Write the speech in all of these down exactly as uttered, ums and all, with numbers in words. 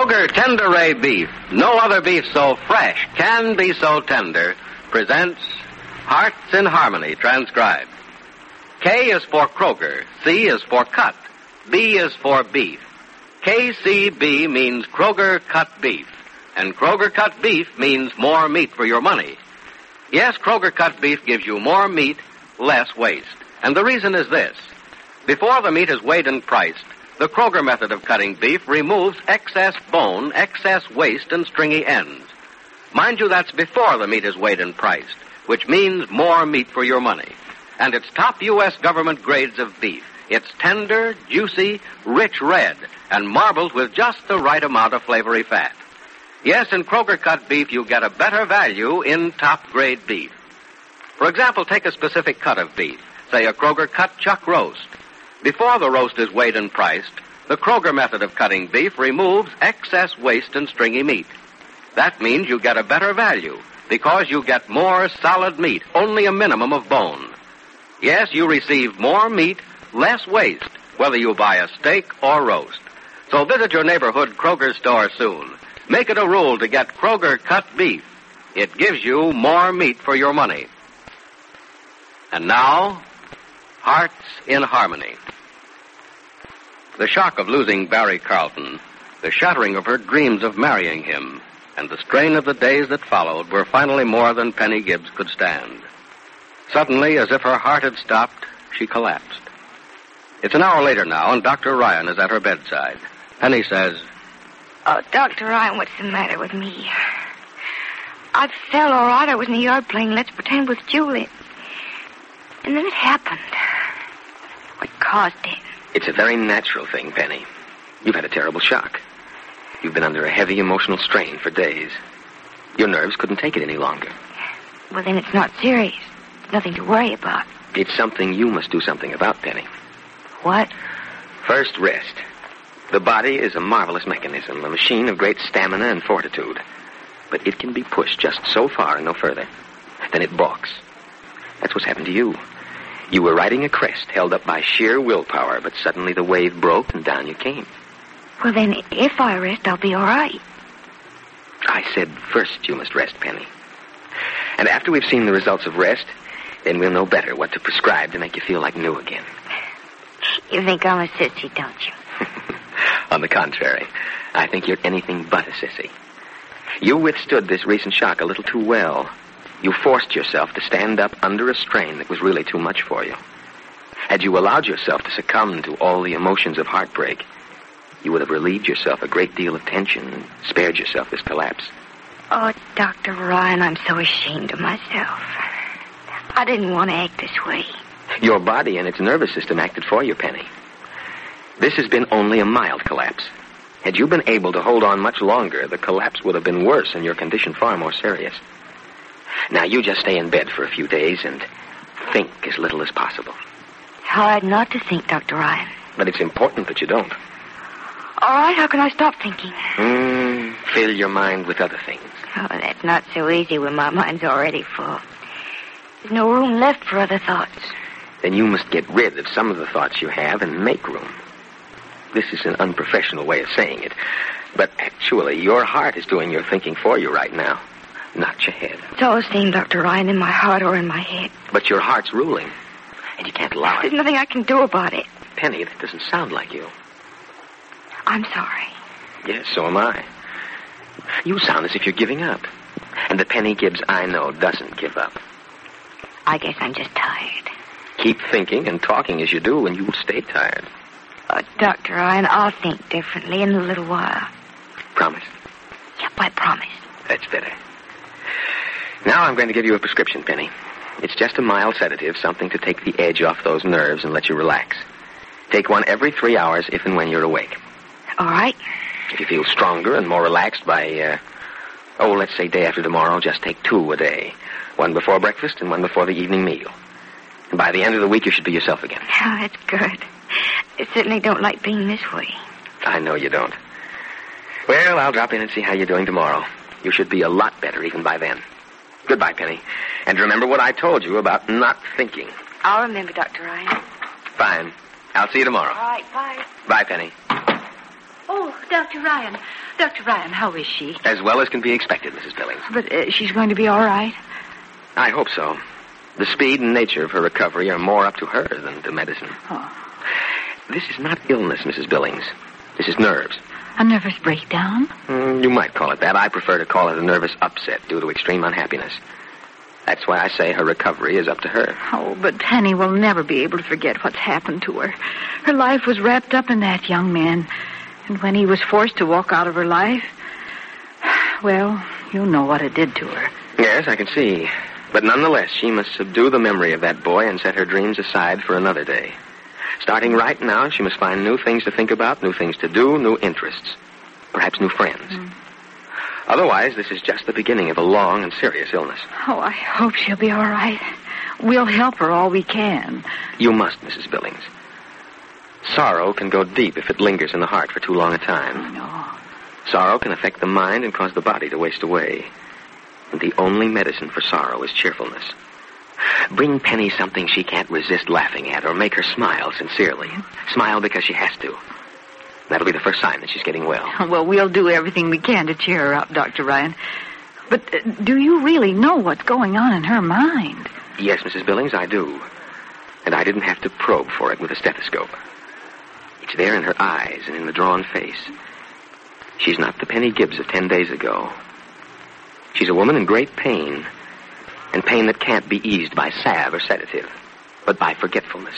Kroger Tender-Ray Beef, no other beef so fresh can be so tender, presents Hearts in Harmony, transcribed. K is for Kroger, C is for cut, B is for beef. K C B means Kroger Cut Beef, and Kroger Cut Beef means more meat for your money. Yes, Kroger Cut Beef gives you more meat, less waste. And the reason is this. Before the meat is weighed and priced, the Kroger method of cutting beef removes excess bone, excess waste, and stringy ends. Mind you, that's before the meat is weighed and priced, which means more meat for your money. And it's top U S government grades of beef. It's tender, juicy, rich red, and marbled with just the right amount of flavory fat. Yes, in Kroger Cut Beef, you get a better value in top-grade beef. For example, take a specific cut of beef, say a Kroger Cut Chuck Roast. Before the roast is weighed and priced, the Kroger method of cutting beef removes excess waste and stringy meat. That means you get a better value because you get more solid meat, only a minimum of bone. Yes, you receive more meat, less waste, whether you buy a steak or roast. So visit your neighborhood Kroger store soon. Make it a rule to get Kroger Cut Beef. It gives you more meat for your money. And now, Hearts in Harmony. The shock of losing Barry Carlton, the shattering of her dreams of marrying him, and the strain of the days that followed were finally more than Penny Gibbs could stand. Suddenly, as if her heart had stopped, she collapsed. It's an hour later now, and Doctor Ryan is at her bedside. Penny says, "Oh, Doctor Ryan, what's the matter with me? I fell all right. I was in the yard playing Let's Pretend with Julie. And then it happened. What caused it?" It's a very natural thing, Penny. You've had a terrible shock. You've been under a heavy emotional strain for days. Your nerves couldn't take it any longer. Well, then it's not serious. Nothing to worry about. It's something you must do something about, Penny. What? First, rest. The body is a marvelous mechanism, a machine of great stamina and fortitude. But it can be pushed just so far and no further. Then it balks. That's what's happened to you. You were riding a crest held up by sheer willpower, but suddenly the wave broke and down you came. Well, then, if I rest, I'll be all right. I said first you must rest, Penny. And after we've seen the results of rest, then we'll know better what to prescribe to make you feel like new again. You think I'm a sissy, don't you? On the contrary, I think you're anything but a sissy. You withstood this recent shock a little too well. You forced yourself to stand up under a strain that was really too much for you. Had you allowed yourself to succumb to all the emotions of heartbreak, you would have relieved yourself a great deal of tension and spared yourself this collapse. Oh, Doctor Ryan, I'm so ashamed of myself. I didn't want to act this way. Your body and its nervous system acted for you, Penny. This has been only a mild collapse. Had you been able to hold on much longer, the collapse would have been worse and your condition far more serious. Now, you just stay in bed for a few days and think as little as possible. It's hard not to think, Doctor Ryan. But it's important that you don't. All right, how can I stop thinking? Mm, fill your mind with other things. Oh, that's not so easy when my mind's already full. There's no room left for other thoughts. Then you must get rid of some of the thoughts you have and make room. This is an unprofessional way of saying it, but actually your heart is doing your thinking for you right now, not your head. It's all the same, Doctor Ryan, in my heart or in my head. But your heart's ruling, and you can't allow it. There's nothing I can do about it. Penny, that doesn't sound like you. I'm sorry. Yes, so am I. You sound as if you're giving up. And the Penny Gibbs I know doesn't give up. I guess I'm just tired. Keep thinking and talking as you do, and you'll stay tired. Oh, Doctor Ryan, I'll think differently in a little while. Promise? Yep, I promise. That's better. Now I'm going to give you a prescription, Penny. It's just a mild sedative, something to take the edge off those nerves and let you relax. Take one every three hours if and when you're awake. All right. If you feel stronger and more relaxed by, uh, oh, let's say day after tomorrow, just take two a day. One before breakfast and one before the evening meal. And by the end of the week, you should be yourself again. Oh, that's good. I certainly don't like being this way. I know you don't. Well, I'll drop in and see how you're doing tomorrow. You should be a lot better even by then. Goodbye, Penny. And remember what I told you about not thinking. I'll remember, Doctor Ryan. Fine. I'll see you tomorrow. All right, bye. Bye, Penny. Oh, Doctor Ryan. Doctor Ryan, how is she? As well as can be expected, Missus Billings. But uh, she's going to be all right? I hope so. The speed and nature of her recovery are more up to her than to medicine. Oh. This is not illness, Missus Billings. This is nerves. A nervous breakdown? Mm, you might call it that. I prefer to call it a nervous upset due to extreme unhappiness. That's why I say her recovery is up to her. Oh, but Penny will never be able to forget what's happened to her. Her life was wrapped up in that young man. And when he was forced to walk out of her life, well, you know what it did to her. Yes, I can see. But nonetheless, she must subdue the memory of that boy and set her dreams aside for another day. Starting right now, she must find new things to think about, new things to do, new interests. Perhaps new friends. Mm. Otherwise, this is just the beginning of a long and serious illness. Oh, I hope she'll be all right. We'll help her all we can. You must, Missus Billings. Sorrow can go deep if it lingers in the heart for too long a time. I know. Sorrow can affect the mind and cause the body to waste away. And the only medicine for sorrow is cheerfulness. Bring Penny something she can't resist laughing at, or make her smile sincerely. Smile because she has to. That'll be the first sign that she's getting well. Well, we'll do everything we can to cheer her up, Doctor Ryan. But uh, do you really know what's going on in her mind? Yes, Missus Billings, I do. And I didn't have to probe for it with a stethoscope. It's there in her eyes and in the drawn face. She's not the Penny Gibbs of ten days ago. She's a woman in great pain, and pain that can't be eased by salve or sedative, but by forgetfulness.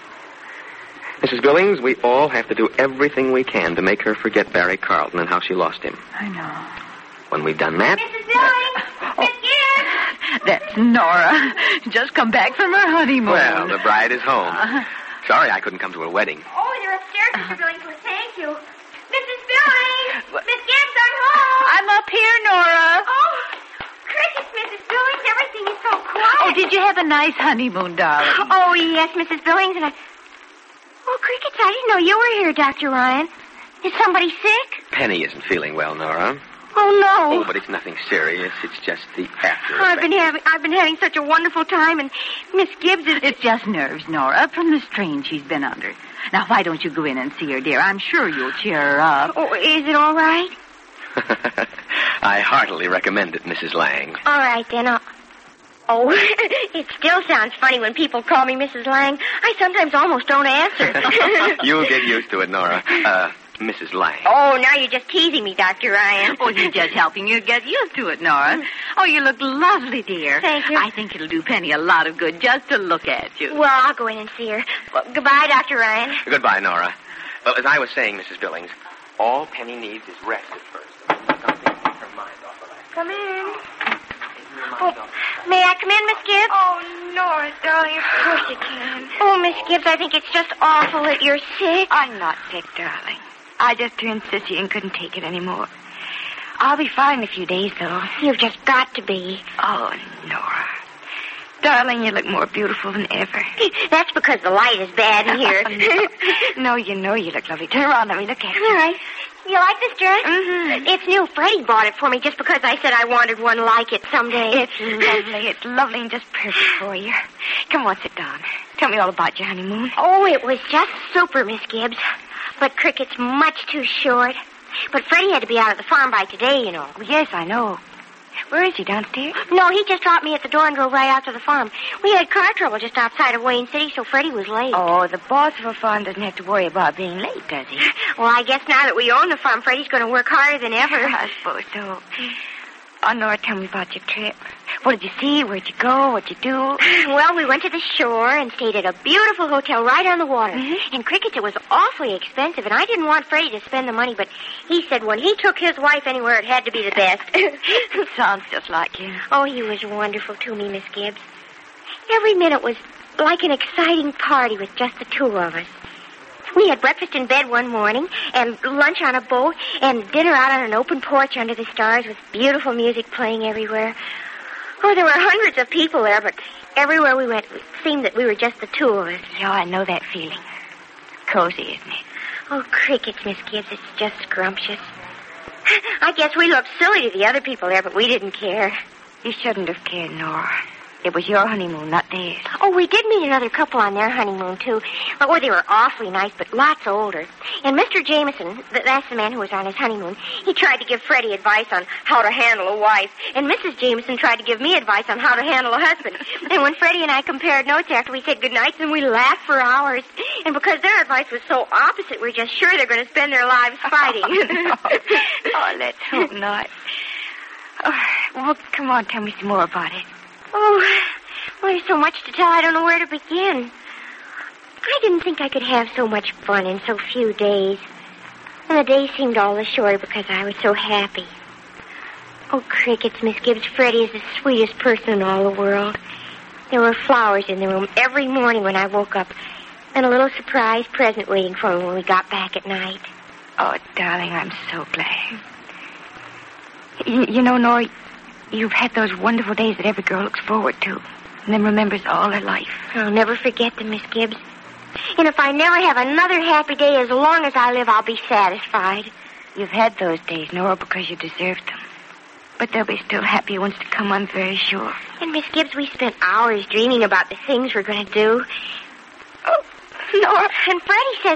Missus Billings, we all have to do everything we can to make her forget Barry Carlton and how she lost him. I know. When we've done that... Missus Billings! Oh, Miss Gibbs! That's Nora. Just come back from her honeymoon. Well, the bride is home. Uh, Sorry I couldn't come to her wedding. Oh, you're upstairs, Mister Billings. Well, thank you. Missus Billings! Miss Gibbs, I'm home! I'm up here, Nora. Oh, crickets, Missus Billings. Everything is so quiet. Oh, did you have a nice honeymoon, darling? Oh, yes, Missus Billings, and I... Oh, crickets, I didn't know you were here, Doctor Ryan. Is somebody sick? Penny isn't feeling well, Nora. Oh, no. Oh, but it's nothing serious. It's just the after I've been having I've been having such a wonderful time, and Miss Gibbs is... It's just nerves, Nora, from the strain she's been under. Now, why don't you go in and see her, dear? I'm sure you'll cheer her up. Oh, is it all right? I heartily recommend it, Missus Lang. All right, then. I'll... Oh, it still sounds funny when people call me Missus Lang. I sometimes almost don't answer. You'll get used to it, Nora. Uh, Missus Lang. Oh, now you're just teasing me, Doctor Ryan. Oh, he's just helping you get used to it, Nora. Oh, you look lovely, dear. Thank you. I think it'll do Penny a lot of good just to look at you. Well, I'll go in and see her. Well, goodbye, Doctor Ryan. Goodbye, Nora. Well, as I was saying, Missus Billings, all Penny needs is rest at first. Something to take her mind off of that. Come in. Oh, may I come in, Miss Gibbs? Oh, Nora, darling, of course you can. Oh, Miss Gibbs, I think it's just awful that you're sick. I'm not sick, darling. I just turned sissy and couldn't take it anymore. I'll be fine in a few days, though. You've just got to be. Oh, Nora. Darling, you look more beautiful than ever. That's because the light is bad in here. no. no, you know you look lovely. Turn around, let me look at you. All right. You like this dress? Mm-hmm. It's new. Freddie bought it for me just because I said I wanted one like it someday. It's lovely. It's lovely and just perfect for you. Come on, sit down. Tell me all about your honeymoon. Oh, it was just super, Miss Gibbs. But Cricket's much too short. But Freddie had to be out of the farm by today, you know. Yes, I know. Where is he, downstairs? No, he just dropped me at the door and drove right out to the farm. We had car trouble just outside of Wayne City, so Freddie was late. Oh, the boss of a farm doesn't have to worry about being late, does he? Well, I guess now that we own the farm, Freddie's going to work harder than ever. I suppose so. Oh, Nora, tell me about your trip. What did you see? Where'd you go? What'd you do? Well, we went to the shore and stayed at a beautiful hotel right on the water. Mm-hmm. And Cricket's, it was awfully expensive, and I didn't want Freddie to spend the money, but he said when he took his wife anywhere, it had to be the best. Sounds just like him. Oh, he was wonderful to me, Miss Gibbs. Every minute was like an exciting party with just the two of us. We had breakfast in bed one morning, and lunch on a boat, and dinner out on an open porch under the stars with beautiful music playing everywhere. Oh, there were hundreds of people there, but everywhere we went, it seemed that we were just the two of us. Yeah, I know that feeling. Cozy, isn't it? Oh, Crickets, Miss Gibbs, it's just scrumptious. I guess we looked silly to the other people there, but we didn't care. You shouldn't have cared, Nora. It was your honeymoon, not theirs. Oh, we did meet another couple on their honeymoon, too. Oh, they were awfully nice, but lots older. And Mister Jameson, th- that's the man who was on his honeymoon, he tried to give Freddie advice on how to handle a wife. And Missus Jameson tried to give me advice on how to handle a husband. And when Freddie and I compared notes after we said goodnight, and we laughed for hours. And because their advice was so opposite, we're just sure they're going to spend their lives fighting. oh, oh, let's hope not. Oh, well, come on, tell me some more about it. Oh, well, there's so much to tell, I don't know where to begin. I didn't think I could have so much fun in so few days. And the days seemed all the shorter because I was so happy. Oh, crickets, Miss Gibbs, Freddie is the sweetest person in all the world. There were flowers in the room every morning when I woke up, and a little surprise present waiting for me when we got back at night. Oh, darling, I'm so glad. You, you know, Nora, you've had those wonderful days that every girl looks forward to and then remembers all her life. I'll never forget them, Miss Gibbs. And if I never have another happy day as long as I live, I'll be satisfied. You've had those days, Nora, because you deserved them. But there'll be still happier ones to come, I'm very sure. And, Miss Gibbs, we spent hours dreaming about the things we're going to do. Oh, Nora. And Freddie says...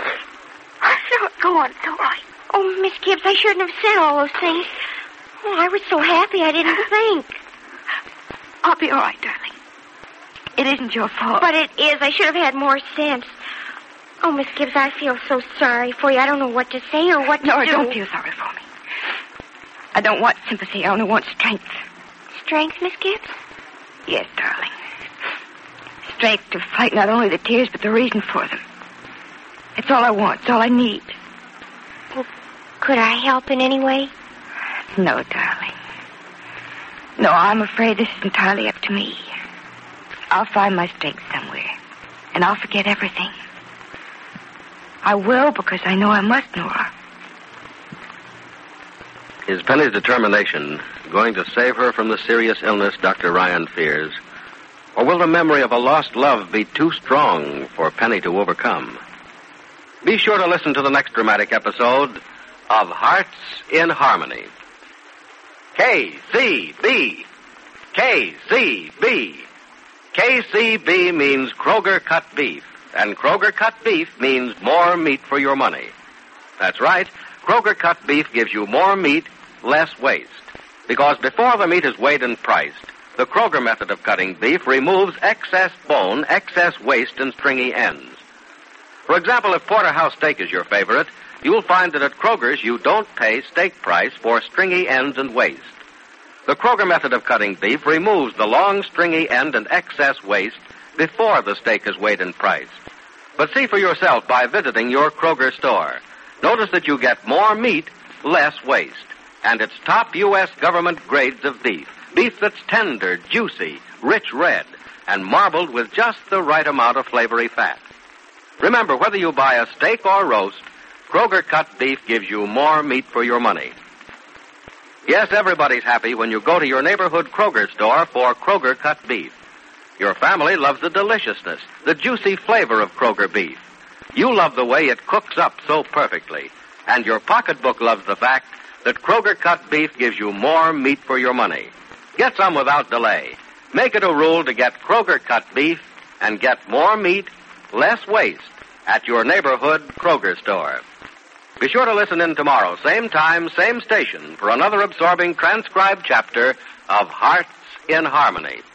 No, go on, it's all right. Oh, Miss Gibbs, I shouldn't have said all those things. Oh, I was so happy I didn't think. I'll be all right, darling. It isn't your fault. But it is. I should have had more sense. Oh, Miss Gibbs, I feel so sorry for you. I don't know what to say or what to Nora, do. don't feel sorry for me. I don't want sympathy. I only want strength. Strength, Miss Gibbs? Yes, darling. Strength to fight not only the tears, but the reason for them. It's all I want. It's all I need. Well, could I help in any way? No, darling. No, I'm afraid this is entirely up to me. I'll find my strength somewhere, and I'll forget everything. I will because I know I must, Nora. Is Penny's determination going to save her from the serious illness Doctor Ryan fears? Or will the memory of a lost love be too strong for Penny to overcome? Be sure to listen to the next dramatic episode of Hearts in Harmony. K C B. K C B. K C B means Kroger cut beef, and Kroger cut beef means more meat for your money. That's right. Kroger cut beef gives you more meat, less waste. Because before the meat is weighed and priced, the Kroger method of cutting beef removes excess bone, excess waste, and stringy ends. For example, if porterhouse steak is your favorite, you'll find that at Kroger's you don't pay steak price for stringy ends and waste. The Kroger method of cutting beef removes the long, stringy end and excess waste before the steak is weighed and priced. But see for yourself by visiting your Kroger store. Notice that you get more meat, less waste. And it's top U S government grades of beef. Beef that's tender, juicy, rich red, and marbled with just the right amount of flavory fat. Remember, whether you buy a steak or roast, Kroger cut beef gives you more meat for your money. Yes, everybody's happy when you go to your neighborhood Kroger store for Kroger cut beef. Your family loves the deliciousness, the juicy flavor of Kroger beef. You love the way it cooks up so perfectly. And your pocketbook loves the fact that Kroger cut beef gives you more meat for your money. Get some without delay. Make it a rule to get Kroger cut beef and get more meat, less waste at your neighborhood Kroger store. Be sure to listen in tomorrow, same time, same station, for another absorbing transcribed chapter of Hearts in Harmony.